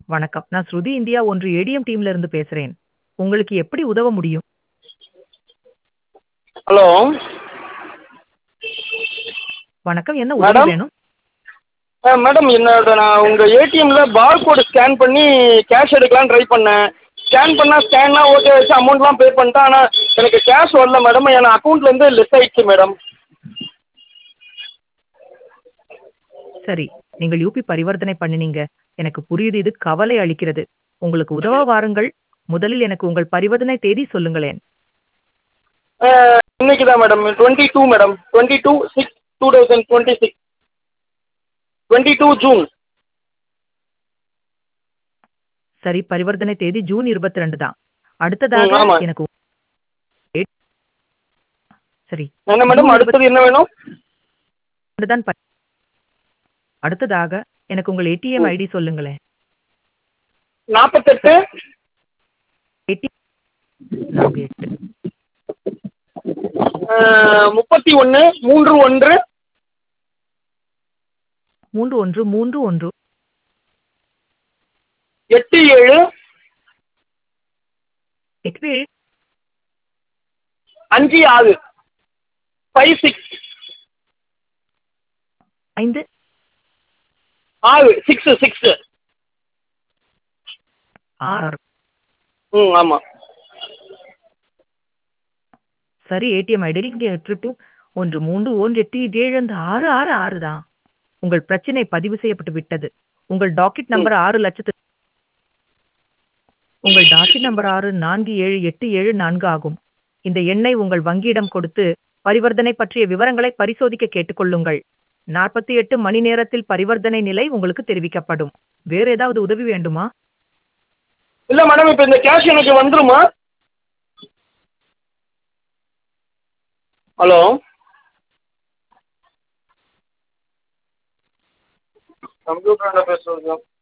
வணக்கம். நான் ஸ்ருதி இந்தியா ஒன்று ஏடிஎம் டீம்ல இருந்து பேசுறேன். உங்களுக்கு எப்படி உதவ முடியும்? ஹலோ வணக்கம். என்ன உதவி மேடம். வேணும்? மேடம் நான் உங்கள் ஏடிஎம்மில் பார்கோடு ஸ்கேன் பண்ணி கேஷ் எடுக்கலான்னு ட்ரை பண்ணேன். ஸ்கேன் பண்ணால் ஸ்கேன்லாம் ஓகே ஆச்சு, அமௌண்ட்லாம் பே பண்ணிட்டேன். ஆனால் எனக்கு கேஷ் வரல மேடம். என் அக்கௌண்ட்லேருந்து லெஸ் ஆயிடுச்சு மேடம். சரி. நீங்கள் யுபி பரிவர்த்தனை பண்ணினீங்க. எனக்கு புரியுது. இது கவலை அளிக்கிறது. உங்களுக்கு உதவ வாருங்கள். முதலில் எனக்கு உங்கள் பரிவர்த்தனை தேதி சொல்லுங்களேன். இன்னைக்கு தான் மேடம் 22 மேடம் 22/6/2026 22 ஜூன். சரி, பரிவர்த்தனை தேதி ஜூன் 22 தான். அடுத்ததாக ஆமாம். எனக்கு சரி. என்ன மேடம், ஜூன் அடுத்தது என்ன வேணும்? 22 தான் அடுத்ததாக எனக்கு உங்கள் ஏடிஎம் ஐடி சொல்லுங்களேன். 48 ஏடி 48 31 31 3131 87 87 56 56 5 6 6. 6. ஆமாம். சரி, ஏடிஎம் ஐடி இங்கே 8318 அந்த 666 தான். உங்கள் பிரச்சனை பதிவு செய்யப்பட்டு விட்டது. உங்கள் டாக்கெட் ம் நம்பர் 6 லட்சத்து உங்கள் டாக்கெட் நம்பர் 6478774 ஆகும். இந்த எண்ணை உங்கள் வங்கியிடம் கொடுத்து பரிவர்த்தனை பற்றிய விவரங்களை பரிசோதிக்க கேட்டுக்கொள்ளுங்கள். 48 மணி நேரத்தில் பரிவர்த்தனை நிலை உங்களுக்கு தெரிவிக்கப்படும். வேறு ஏதாவது உதவி வேண்டுமா? இல்லை மேடம், இப்போ இந்த கேஷ் எனக்கு வந்துருமா? ஹலோ கம்ப்யூட்டர் பேசுகிறேன்.